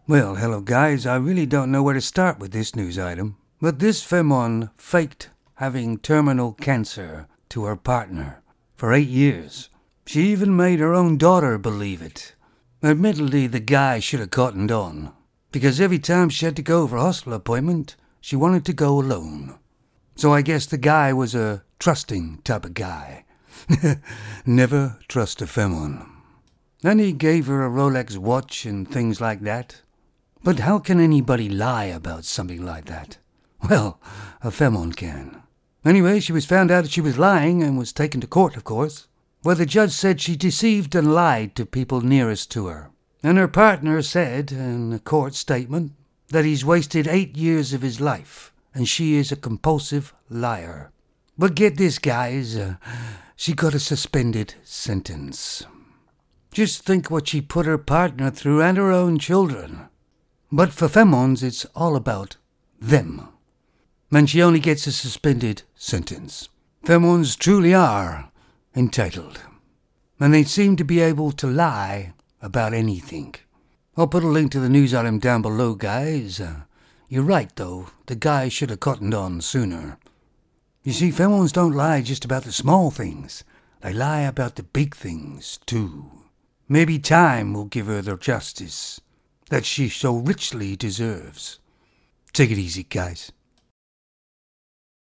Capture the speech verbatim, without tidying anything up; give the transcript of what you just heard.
Well, hello guys, I really don't know where to start with this news item, but this femon faked having terminal cancer to her partner for eight years. She even made her own daughter believe it. Admittedly, the guy should have cottoned on, because every time she had to go for a hospital appointment, she wanted to go alone. So I guess the guy was a trusting type of guy. Never trust a femon. And he gave her a Rolex watch and things like that. But how can anybody lie about something like that? Well, a femon can. Anyway, she was found out that she was lying and was taken to court, of course, where the judge said she deceived and lied to people nearest to her. And her partner said, in a court statement, that he's wasted eight years of his life, and she is a compulsive liar. But get this, guys, uh, she got a suspended sentence. Just think what she put her partner through and her own children. But for femons, it's all about them. And she only gets a suspended sentence. Femons truly are entitled. And they seem to be able to lie about anything. I'll put a link to the news item down below, guys. Uh, you're right, though. The guy should have cottoned on sooner. You see, femons don't lie just about the small things. They lie about the big things, too. Maybe time will give her the justice that she so richly deserves. Take it easy, guys.